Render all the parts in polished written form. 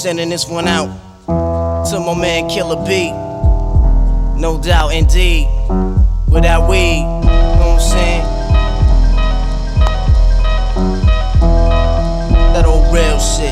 Sending this one out to my man Killer B. No doubt, indeed. Without weed, you know what I'm saying? That old real shit.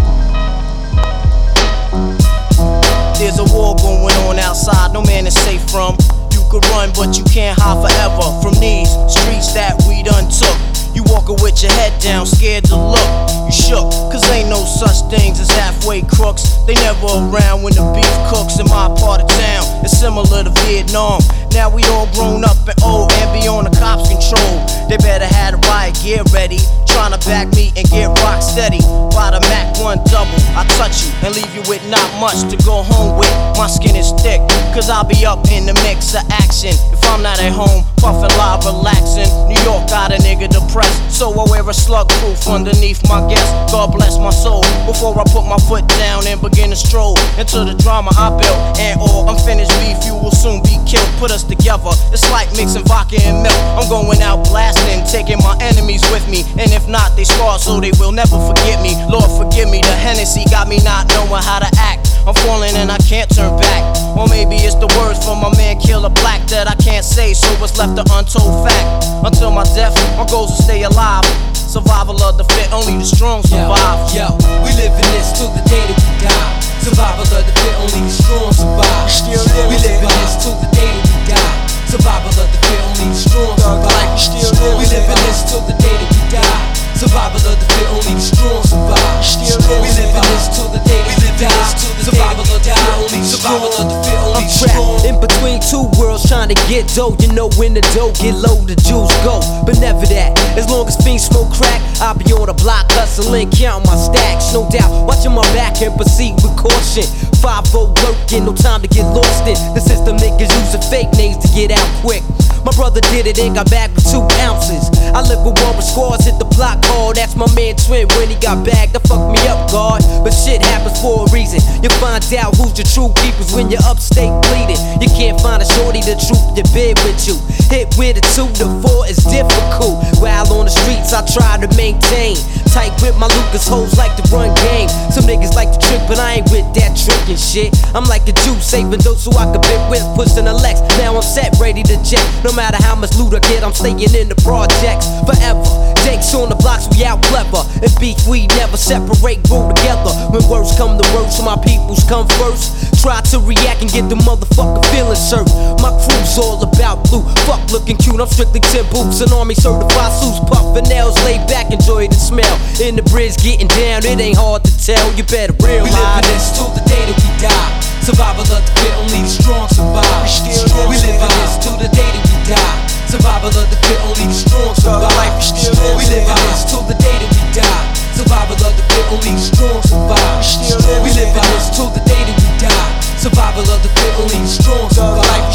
There's a war going on outside, no man is safe from. You could run, but you can't hide forever from these streets that we done took. You walkin' with your head down, scared to look. You shook, cause ain't no such things as halfway crooks. They never around when the beef cooks in my part of town. It's similar to Vietnam. Now we all grown up and old and be on the cops' control. They better have the riot gear ready, tryna back me and get rock steady. By the Mac 1 double, I touch you and leave you with not much to go home with. My skin is thick, cause I'll be up in the mix of action. If I'm not at home, puffin' live, relaxing. New York got a nigga depressed, so I wear a slug proof underneath my guest. God bless my soul, before I put my foot down and begin to stroll into the drama I built. And all unfinished beef, you will soon be killed. Put us together, it's like mixing vodka and milk. I'm going out blasting, taking my enemies with me. And if not, they scar so they will never forget me. Lord forgive me, the Hennessy got me not knowing how to act. I'm falling and I can't turn back. Or maybe it's the words from my man Killer Black that I can't say, so it's left an untold fact. Until my death, my goals will stay alive. Survival of the fit, only the strong survive. Yo, we live in this till the day that we die. Survival of the fit, only the strong survive. We live in this till the day that we die. Survival of the fit, only the strong survive. We live in this till the day that we die. Survival of the fit, only the strong survive. We live in this till the day that we die. Survival of the fit, only the strong. I'm trapped in between two worlds trying to get dough. You know when the dough get low, the juice go. But never that. As long as fiends smoke crack, I'll be on the block hustling, counting my stacks. No doubt, watching my back and proceed with caution. 5-0 working, no time to get lost in. The system niggas using fake names to get out quick. My brother did it and got back with 2 ounces. I live with one with scars, hit the block hard. That's my man Twin when he got bagged. That fucked me up, God. But shit happens for a reason. You find out who's your true keepers when you're upstate bleeding. You can't find a shorty to troop your bed with you. Hit with a 2 to 4 is difficult. While on the streets, I try to maintain. Tight with my Lucas hoes like to run game. Some niggas like to trick, but I ain't with that trickin' shit. I'm like a Jew, saving those so I can bit with, pushing a Lex. Now I'm set, ready to jet. No matter how much loot I get, I'm staying in the projects forever. Jakes on the blocks, we out clever. And beef, we never separate, grow together. When words come to words, so my peoples come first. Try to react and get the motherfucking feelings hurt. My crew's all about blue, fuck looking cute. I'm strictly 10 boots and army certified suits, puffin' nails, laid back, enjoy the smell. In the bridge, getting down, it ain't hard to tell. You better realize we live in this till the day that we die. Survival of the fit, only the strong survive. We live in this till the day that we die. Survival of the fit, only the strong survive. We live in this till the day that we die. Survival of the fit, only the strong survive. We live in this till the day that we die. Survival of the fit, only the strong survive.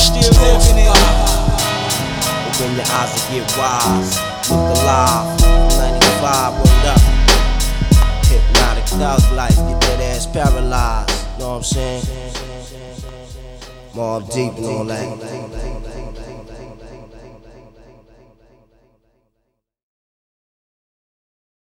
Open your eyes and get wise. Look alive. 95, word up. Hypnotic thug life, get that ass paralyzed. Know what I'm saying? Mobb Deep and all that.